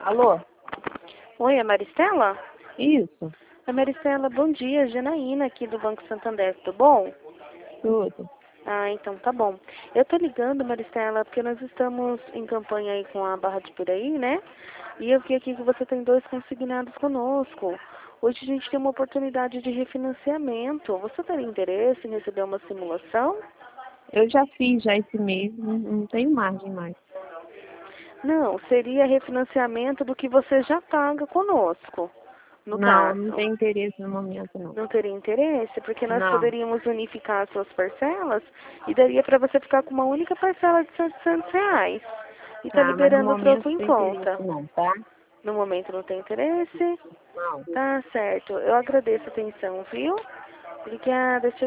Alô? Oi, é Maristela? Isso, Maristela, bom dia. Janaína aqui do Banco Santander, tudo bom? tudo. Ah, então tá bom. Eu tô ligando, Maristela, porque nós estamos em campanha aí com a Barra de Piraí, né? E eu vi aqui que você tem 2 consignados conosco. Hoje a gente tem uma oportunidade de refinanciamento. Você teria interesse em receber uma simulação? Eu já fiz já esse mês, não tenho margem mais. Não, seria refinanciamento do que você já paga conosco, no Não caso. tenho interesse no momento, não. Não teria interesse? Porque nós Não. poderíamos unificar as suas parcelas e daria para você ficar com uma única parcela de R$ 700. E tá Tá, mas no liberando o momento troco não em tem interesse conta. não, tá? No momento não tem interesse? Não. Tá certo. Eu agradeço a atenção, viu? Obrigada. Tchau.